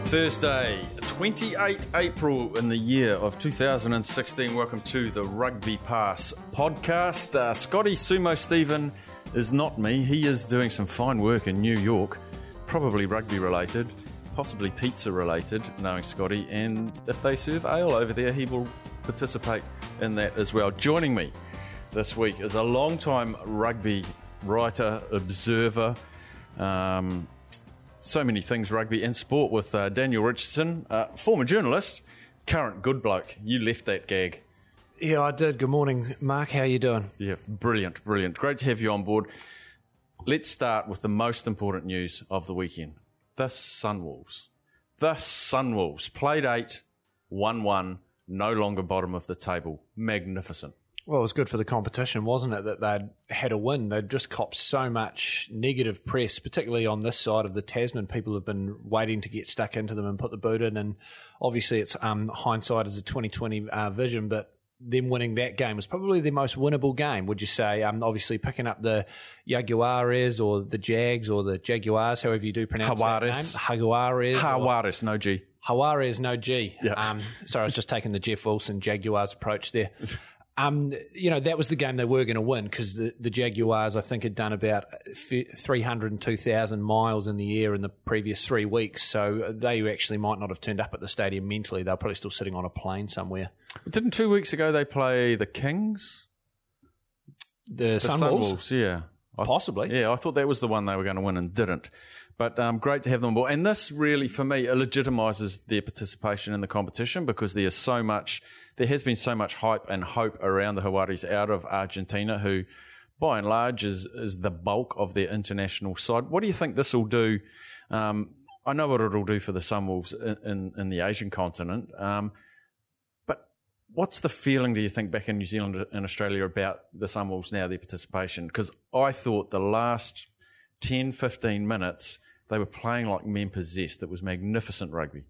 Thursday, 28 April in the year of 2016. Welcome to the Rugby Pass podcast. Scotty Sumo Stephen is not me. He is doing some fine work in New York, probably rugby related, possibly pizza related, knowing Scotty. And if they serve ale over there, he will participate in that as well. Joining me this week is a long-time rugby writer, observer, so many things rugby and sport with Daniel Richardson, former journalist, current good bloke. You left that gag. Yeah, I did. Good morning, Mark. How are you doing? Yeah, brilliant. Great to have you on board. Let's start with the most important news of the weekend. The Sunwolves. Played 8, 1-1, no longer bottom of the table. Magnificent. Well, it was good for the competition, wasn't it, that they'd had a win. They'd just copped so much negative press, particularly on this side of the Tasman. People have been waiting to get stuck into them and put the boot in, and obviously it's hindsight is a 2020 vision, but them winning that game was probably their most winnable game, would you say? Obviously picking up the Jaguares or the Jags or the Jaguars, however you do pronounce that name. Jaguares, no G. Jaguares, no G. Yeah. Sorry, I was just taking the Jeff Wilson Jaguars approach there. That was the game they were going to win because the Jaguars, I think, had done about 302,000 miles in the air in the previous 3 weeks. So they actually might not have turned up at the stadium mentally. They're probably still sitting on a plane somewhere. But didn't 2 weeks ago they play the Kings? The Sunwolves? Yeah. Possibly. Yeah, I thought that was the one they were going to win and didn't. But great to have them on board. And this really, for me, legitimises their participation in the competition because there has been so much hype and hope around the Jaguares out of Argentina, who, by and large, is the bulk of their international side. What do you think this will do? I know what it'll do for the Sunwolves in the Asian continent. But what's the feeling, do you think, back in New Zealand and Australia about the Sunwolves now, their participation? Because I thought the last 10, 15 minutes, they were playing like men possessed. It was magnificent rugby.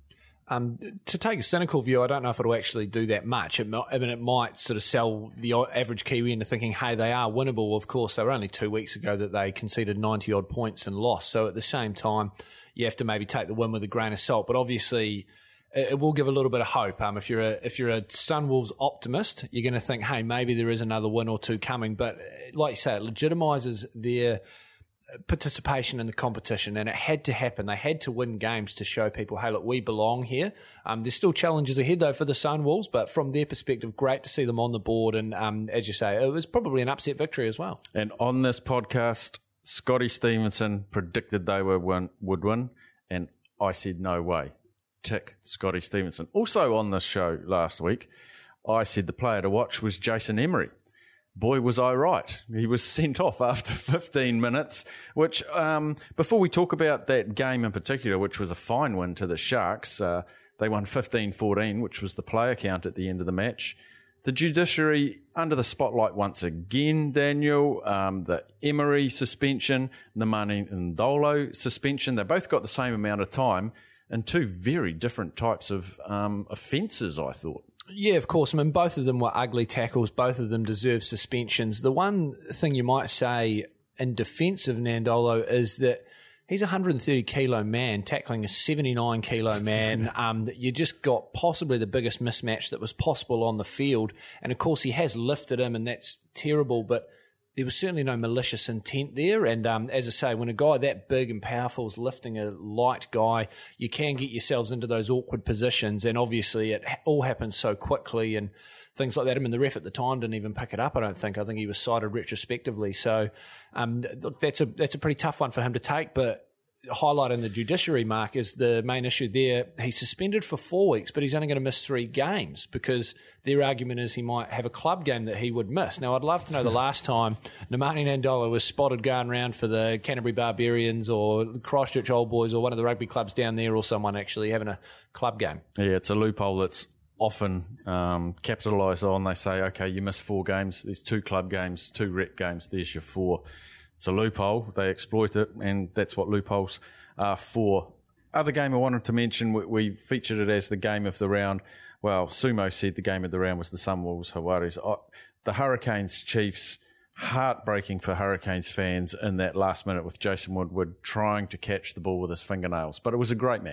To take a cynical view, I don't know if it'll actually do that much. It might sort of sell the average Kiwi into thinking, hey, they are winnable. Of course, they were only 2 weeks ago that they conceded 90-odd points and lost. So at the same time, you have to maybe take the win with a grain of salt. But obviously, it will give a little bit of hope. If you're a Sunwolves optimist, you're going to think, hey, maybe there is another win or two coming. But like you say, it legitimises their participation in the competition, and it had to happen. They had to win games to show people, hey, look, we belong here. There's still challenges ahead, though, for the Sunwolves, but from their perspective, great to see them on the board. And as you say, it was probably an upset victory as well. And on this podcast, Scotty Stevenson predicted they would win, and I said no way. Tick, Scotty Stevenson. Also on this show last week, I said the player to watch was Jason Emery. Boy, was I right. He was sent off after 15 minutes, which, before we talk about that game in particular, which was a fine win to the Sharks, they won 15-14, which was the player count at the end of the match. The judiciary under the spotlight once again, Daniel, the Emery suspension, Nemani Ndolo suspension. They both got the same amount of time and two very different types of offences, I thought. Yeah, of course. I mean, both of them were ugly tackles. Both of them deserve suspensions. The one thing you might say in defence of Nandolo is that he's a 130-kilo man tackling a 79-kilo man. You just got possibly the biggest mismatch that was possible on the field. And, of course, he has lifted him, and that's terrible, but there was certainly no malicious intent there. And as I say, when a guy that big and powerful is lifting a light guy, you can get yourselves into those awkward positions. And obviously it all happens so quickly and things like that. I mean, the ref at the time didn't even pick it up, I don't think. I think he was cited retrospectively. So look, that's a pretty tough one for him to take. But highlighting the judiciary, Mark, is the main issue there. He's suspended for 4 weeks, but he's only going to miss 3 games because their argument is he might have a club game that he would miss. Now, I'd love to know the last time Nemani Ndolo was spotted going around for the Canterbury Barbarians or Christchurch Old Boys or one of the rugby clubs down there, or someone actually having a club game. Yeah, it's a loophole that's often capitalised on. They say, okay, you missed 4 games. There's 2 club games, 2 rep games. There's your 4. It's a loophole. They exploit it, and that's what loopholes are for. Other game I wanted to mention, we featured it as the game of the round. Well, Sumo said the game of the round was the Sunwolves Jaguares. The Hurricanes Chiefs, heartbreaking for Hurricanes fans in that last minute with Jason Woodward trying to catch the ball with his fingernails. But it was a great match.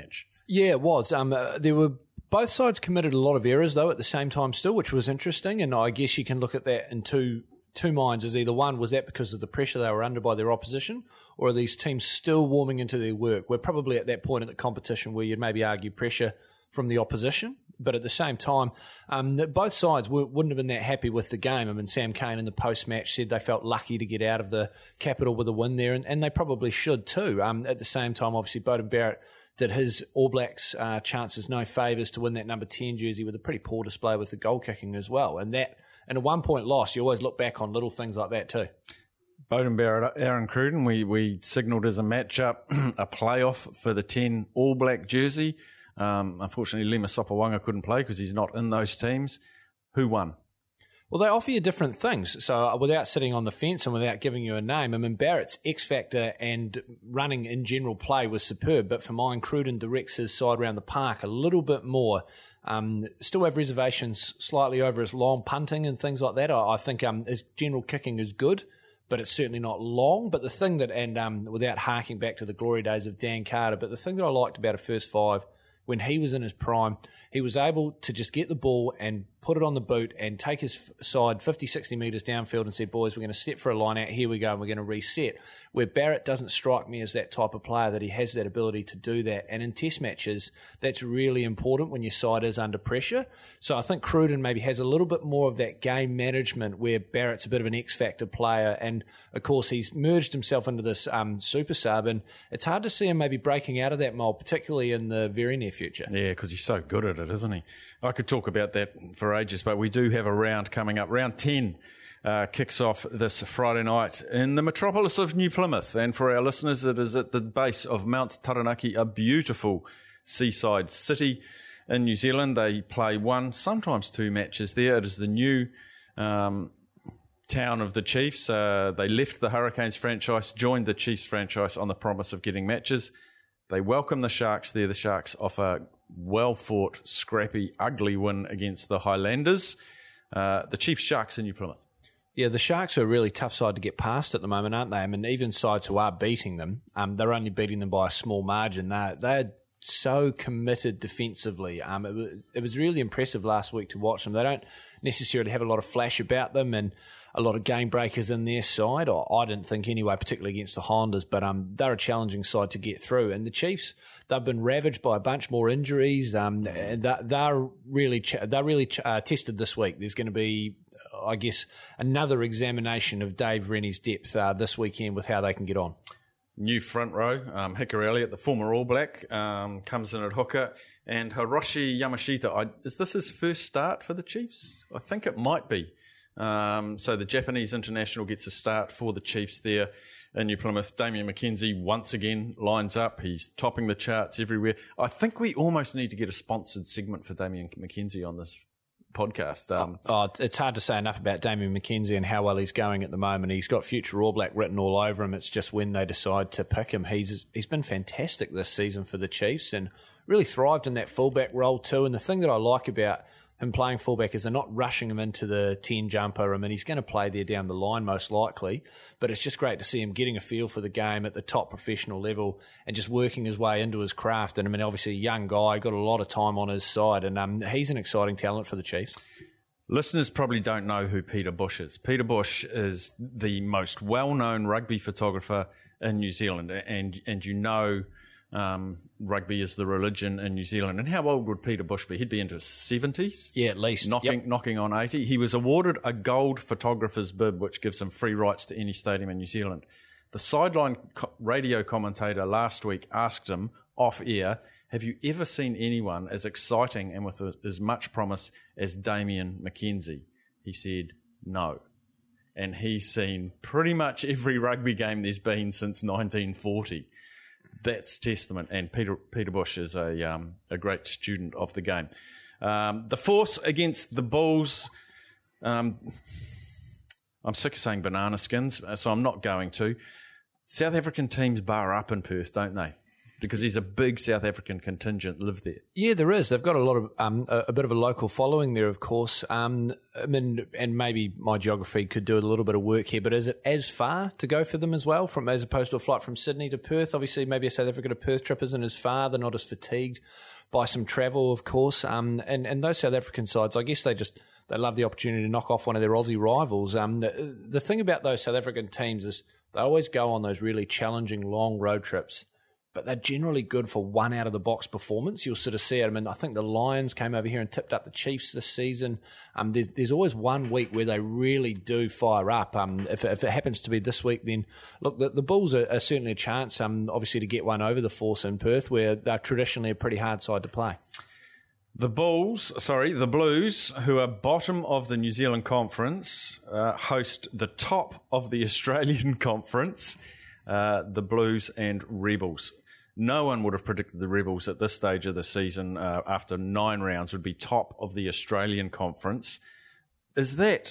Yeah, it was. There were both sides committed a lot of errors, though, at the same time still, which was interesting. And I guess you can look at that in two minds as either one, was that because of the pressure they were under by their opposition, or are these teams still warming into their work? We're probably at that point in the competition where you'd maybe argue pressure from the opposition. But at the same time, both sides wouldn't have been that happy with the game. I mean, Sam Cane in the post-match said they felt lucky to get out of the capital with a win there, and they probably should too. At the same time, obviously, Beauden Barrett did his All Blacks chances no favours to win that number 10 jersey with a pretty poor display with the goal kicking as well. And that, in a 1 point loss, you always look back on little things like that too. Beauden Barrett, Aaron Cruden, we signalled as a matchup a playoff for the 10 All Black jersey. Unfortunately, Lima Sopawanga couldn't play because he's not in those teams. Who won? Well, they offer you different things. So without sitting on the fence and without giving you a name, I mean, Barrett's X factor and running in general play was superb, but for mine, Cruden directs his side around the park a little bit more. Still have reservations slightly over his long punting and things like that. I think his general kicking is good, but it's certainly not long. But the thing that, and without harking back to the glory days of Dan Carter, but the thing that I liked about a first five, when he was in his prime, he was able to just get the ball and put it on the boot and take his side 50, 60 metres downfield and said, boys, we're going to step for a line out, here we go, and we're going to reset. Where Barrett doesn't strike me as that type of player that he has that ability to do that. And in test matches, that's really important when your side is under pressure. So I think Cruden maybe has a little bit more of that game management where Barrett's a bit of an X-factor player. And, of course, he's merged himself into this super sub, and it's hard to see him maybe breaking out of that mould, particularly in the very near future. Yeah, because he's so good at it, isn't he? I could talk about that for ages, but we do have a round coming up. Round 10 kicks off this Friday night in the metropolis of New Plymouth. And for our listeners, it is at the base of Mount Taranaki, a beautiful seaside city in New Zealand. They play one, sometimes two matches there. It is the new town of the Chiefs. They left the Hurricanes franchise, joined the Chiefs franchise on the promise of getting matches. They welcome the Sharks there. The Sharks offer well-fought, scrappy, ugly win against the Highlanders. The Chiefs Sharks in New Plymouth. Yeah, the Sharks are a really tough side to get past at the moment, aren't they? I mean, even sides who are beating them, they're only beating them by a small margin. They're so committed defensively. It was really impressive last week to watch them. They don't necessarily have a lot of flash about them and a lot of game breakers in their side, or I didn't think anyway, particularly against the Highlanders, but they're a challenging side to get through. And the Chiefs, they've been ravaged by a bunch more injuries. They're really tested this week. There's going to be, I guess, another examination of Dave Rennie's depth this weekend with how they can get on. New front row, Hika Elliott, the former All Black, comes in at hooker, and Hiroshi Yamashita. Is this his first start for the Chiefs? I think it might be. So the Japanese international gets a start for the Chiefs there in New Plymouth. Damian McKenzie once again lines up. He's topping the charts everywhere. I think we almost need to get a sponsored segment for Damian McKenzie on this podcast. It's hard to say enough about Damian McKenzie and how well he's going at the moment. He's got future All Black written all over him. It's just when they decide to pick him. He's been fantastic this season for the Chiefs and really thrived in that fullback role too. And the thing that I like about him playing fullback is they're not rushing him into the 10 jumper. I mean, he's going to play there down the line most likely, but it's just great to see him getting a feel for the game at the top professional level and just working his way into his craft. And I mean, obviously a young guy, got a lot of time on his side, and he's an exciting talent for the Chiefs. Listeners probably don't know who Peter Bush is. Peter Bush is the most well-known rugby photographer in New Zealand, and you know rugby is the religion in New Zealand. And how old would Peter Bush be? He'd be into his 70s. Yeah, at least. Knocking on 80. He was awarded a gold photographer's bib, which gives him free rights to any stadium in New Zealand. The sideline radio commentator last week asked him off air, have you ever seen anyone as exciting and with as much promise as Damian McKenzie? He said no. And he's seen pretty much every rugby game there's been since 1940. That's testament, and Peter Bush is a great student of the game. The Force against the Bulls. I'm sick of saying banana skins, so I'm not going to. South African teams bar up in Perth, don't they? Because there's a big South African contingent live there. Yeah, there is. They've got a lot of a bit of a local following there, of course. And maybe my geography could do a little bit of work here, but is it as far to go for them as well, as opposed to a flight from Sydney to Perth? Obviously, maybe a South Africa to Perth trip isn't as far. They're not as fatigued by some travel, of course. And those South African sides, I guess they love the opportunity to knock off one of their Aussie rivals. The thing about those South African teams is they always go on those really challenging long road trips, but they're generally good for one out-of-the-box performance. You'll sort of see it. I mean, I think the Lions came over here and tipped up the Chiefs this season. There's always one week where they really do fire up. If it happens to be this week, then look, the Bulls are certainly a chance, obviously, to get one over the Force in Perth, where they're traditionally a pretty hard side to play. The Blues, who are bottom of the New Zealand Conference, host the top of the Australian Conference, the Blues and Rebels. No one would have predicted the Rebels at this stage of the season, after 9 rounds, would be top of the Australian Conference. Is that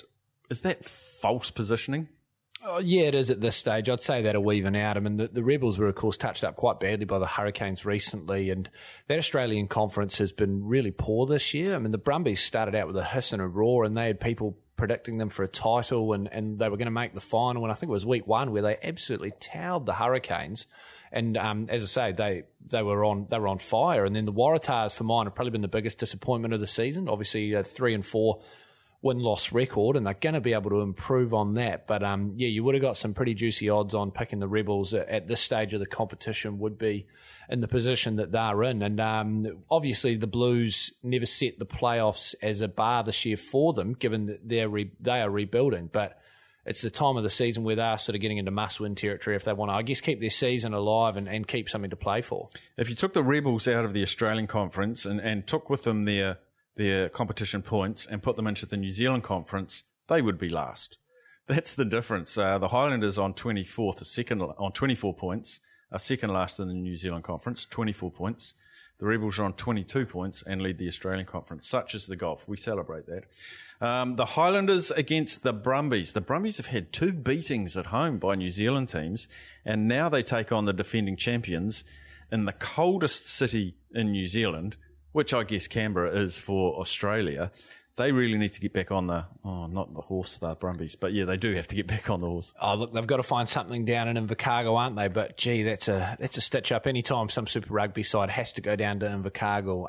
false positioning? Oh, yeah, it is at this stage. I'd say that'll even out. I mean, the Rebels were, of course, touched up quite badly by the Hurricanes recently, and that Australian Conference has been really poor this year. I mean, the Brumbies started out with a hiss and a roar, and they had people predicting them for a title, and they were going to make the final, and I think it was week 1 where they absolutely towed the Hurricanes. And as I say, they were on fire. And then the Waratahs, for mine, have probably been the biggest disappointment of the season. Obviously, a 3-4 win-loss record, and they're going to be able to improve on that. But you would have got some pretty juicy odds on picking the Rebels at this stage of the competition would be in the position that they're in. And obviously the Blues never set the playoffs as a bar this year for them, given that they are rebuilding. But it's the time of the season where they are sort of getting into must-win territory if they want to, I guess, keep their season alive and keep something to play for. If you took the Rebels out of the Australian Conference and took with them their competition points and put them into the New Zealand Conference, they would be last. That's the difference. The Highlanders on 24th, second on 24 points, are second last in the New Zealand Conference, 24 points. The Rebels are on 22 points and lead the Australian Conference. Such is the golf. We celebrate that. The Highlanders against the Brumbies. The Brumbies have had 2 beatings at home by New Zealand teams, and now they take on the defending champions in the coldest city in New Zealand, which I guess Canberra is for Australia. They really need to get back on not the horse, the Brumbies, but yeah, they do have to get back on the horse. Oh, look, they've got to find something down in Invercargill, aren't they? But gee, that's a stitch up. Anytime some Super Rugby side has to go down to Invercargill,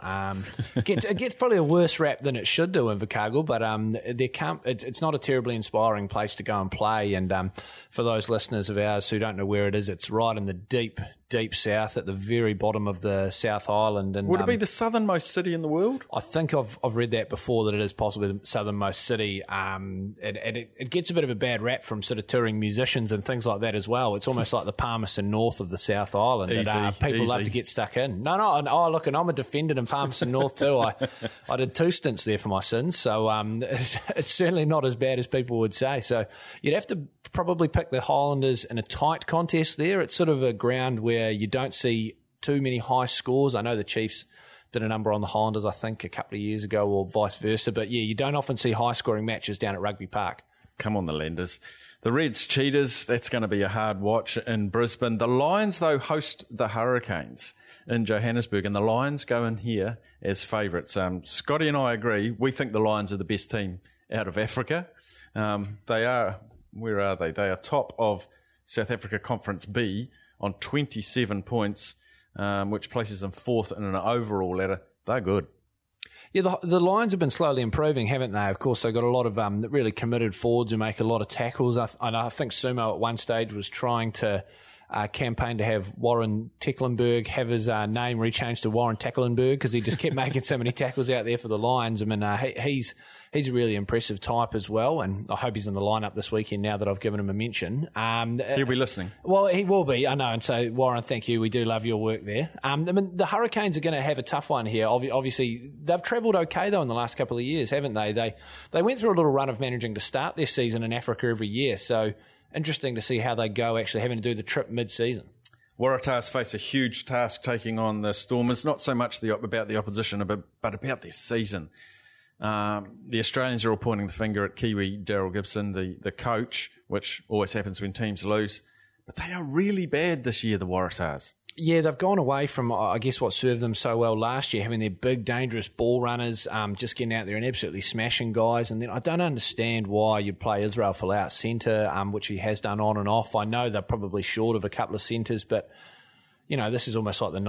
it gets probably a worse rap than it should do, Invercargill. But it's not a terribly inspiring place to go and play. And for those listeners of ours who don't know where it is, it's right in the deep south at the very bottom of the South Island. And would it be the southernmost city in the world? I think I've read that before, that it is possibly the southernmost city. It gets a bit of a bad rap from sort of touring musicians and things like that as well. It's almost like the Palmerston North of the South Island. People love to get stuck in. Look, and I'm a defendant in Palmerston North too. I did 2 stints there for my sins, so it's certainly not as bad as people would say. So you'd have to probably pick the Highlanders in a tight contest there. It's sort of a ground where you don't see too many high scores. I know the Chiefs did a number on the Highlanders, I think, a couple of years ago, or vice versa. But yeah, you don't often see high-scoring matches down at Rugby Park. Come on, the Lenders. The Reds Cheetahs, that's going to be a hard watch in Brisbane. The Lions, though, host the Hurricanes in Johannesburg, and the Lions go in here as favourites. Scotty and I agree. We think the Lions are the best team out of Africa. They are... Where are they? They are top of South Africa Conference B on 27 points, which places them 4th in an overall ladder. They're good. Yeah, the Lions have been slowly improving, haven't they? Of course, they've got a lot of really committed forwards who make a lot of tackles. I think Sumo at one stage was trying to campaign to have Warren Tecklenburg have his name rechanged to Warren Tecklenburg because he just kept making so many tackles out there for the Lions. I mean, he's a really impressive type as well, and I hope he's in the lineup this weekend now that I've given him a mention. He'll be listening. Well, he will be, I know, and so Warren, thank you. We do love your work there. I mean, the Hurricanes are going to have a tough one here. Obviously, they've travelled okay though in the last couple of years, haven't they? They went through a little run of managing to start their season in Africa every year, so interesting to see how they go actually having to do the trip mid-season. Waratahs face a huge task taking on the Stormers, not so much about the opposition, but about their season. The Australians are all pointing the finger at Kiwi Daryl Gibson, the coach, which always happens when teams lose. But they are really bad this year, the Waratahs. Yeah, they've gone away from, I guess, what served them so well last year, having their big, dangerous ball runners, just getting out there and absolutely smashing guys. And then I don't understand why you'd play Israel Folau out centre, which he has done on and off. I know they're probably short of a couple of centres, but, you know, this is almost like the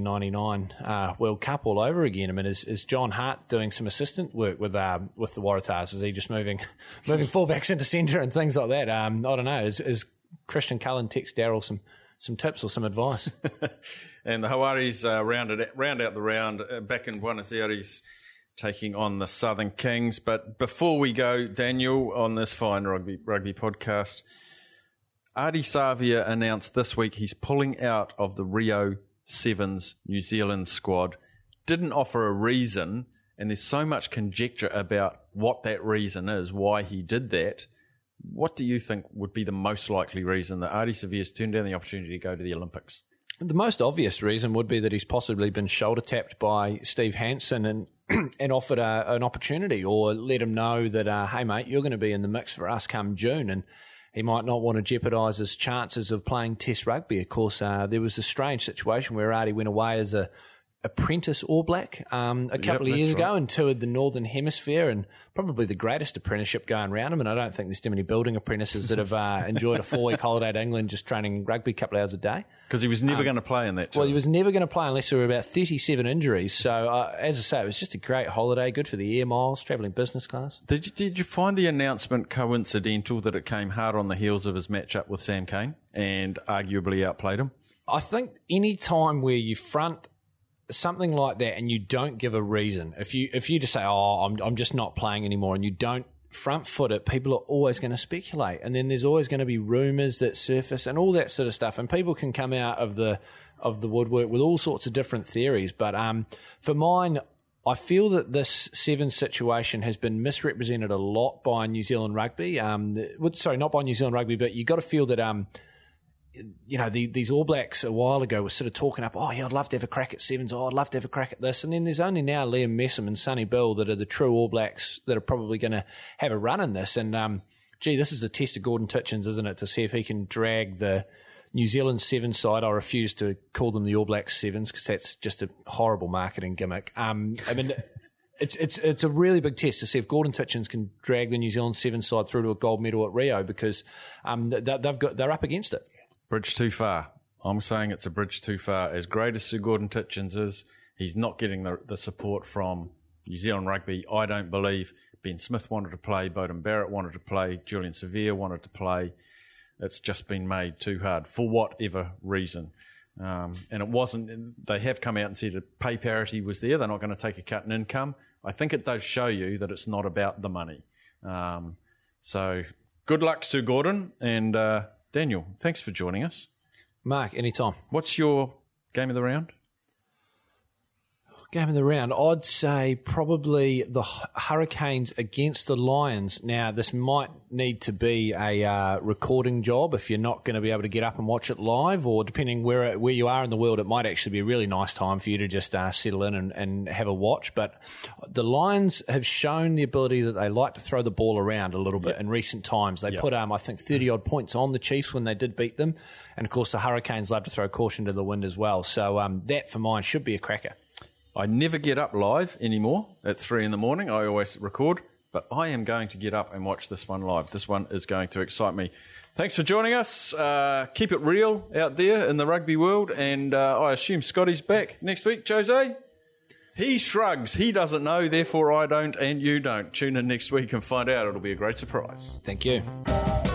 1999 World Cup all over again. I mean, is John Hart doing some assistant work with the Waratahs? Is he just moving fullbacks into centre and things like that? I don't know. Is Christian Cullen text Daryl some tips or some advice? And the Hawaris round out the round back in Buenos Aires, taking on the Southern Kings. But before we go, Daniel, on this fine rugby podcast, Ardie Savea announced this week he's pulling out of the Rio Sevens New Zealand squad. Didn't offer a reason, and there's so much conjecture about what that reason is, why he did that. What do you think would be the most likely reason that Ardie Savea's turned down the opportunity to go to the Olympics? The most obvious reason would be that he's possibly been shoulder tapped by Steve Hansen and offered an opportunity, or let him know that, hey mate, you're going to be in the mix for us come June, and he might not want to jeopardise his chances of playing Test rugby. Of course, there was a strange situation where Ardie went away as a apprentice All Black a couple of years ago and toured the Northern Hemisphere, and probably the greatest apprenticeship going around him. And I don't think there's too many building apprentices that have enjoyed a 4-week holiday to England just training rugby a couple of hours a day. Because he was never going to play in that tour. Well, he was never going to play unless there were about 37 injuries. So, as I say, it was just a great holiday, good for the air miles, travelling business class. Did you find the announcement coincidental that it came hard on the heels of his match-up with Sam Cane and arguably outplayed him? I think any time where you front something like that and you don't give a reason, if you just say, I'm just not playing anymore, and you don't front foot it, people are always going to speculate, and then there's always going to be rumours that surface and all that sort of stuff, and people can come out of the woodwork with all sorts of different theories. But for mine, I feel that this Sevens situation has been misrepresented a lot by New Zealand rugby. Sorry, not by New Zealand rugby, but you got to feel that you know, these All Blacks a while ago were sort of talking up, I'd love to have a crack at Sevens, I'd love to have a crack at this. And then there's only now Liam Messam and Sonny Bill that are the true All Blacks that are probably going to have a run in this. And, this is a test of Gordon Titchens, isn't it, to see if he can drag the New Zealand Sevens side. I refuse to call them the All Blacks Sevens because that's just a horrible marketing gimmick. I mean, it's a really big test to see if Gordon Titchens can drag the New Zealand Sevens side through to a gold medal at Rio, because they're up against it. Bridge too far. I'm saying it's a bridge too far. As great as Sir Gordon Titchens is, he's not getting the support from New Zealand rugby. I don't believe Ben Smith wanted to play, Beauden Barrett wanted to play, Julian Severe wanted to play. It's just been made too hard for whatever reason. And it wasn't, they have come out and said that pay parity was there. They're not going to take a cut in income. I think it does show you that it's not about the money. So good luck, Sir Gordon. And Daniel, thanks for joining us. Mark, anytime. What's your game of the round? Game of the round, I'd say probably the Hurricanes against the Lions. Now, this might need to be a recording job if you're not going to be able to get up and watch it live, or depending where you are in the world, it might actually be a really nice time for you to just settle in and have a watch. But the Lions have shown the ability that they like to throw the ball around a little bit in recent times. They put, I think, 30-odd points on the Chiefs when they did beat them. And, of course, the Hurricanes love to throw caution to the wind as well. So that, for mine, should be a cracker. I never get up live anymore at 3 a.m. I always record, but I am going to get up and watch this one live. This one is going to excite me. Thanks for joining us. Keep it real out there in the rugby world, and I assume Scotty's back next week. Jose? He shrugs. He doesn't know, therefore I don't, and you don't. Tune in next week and find out. It'll be a great surprise. Thank you.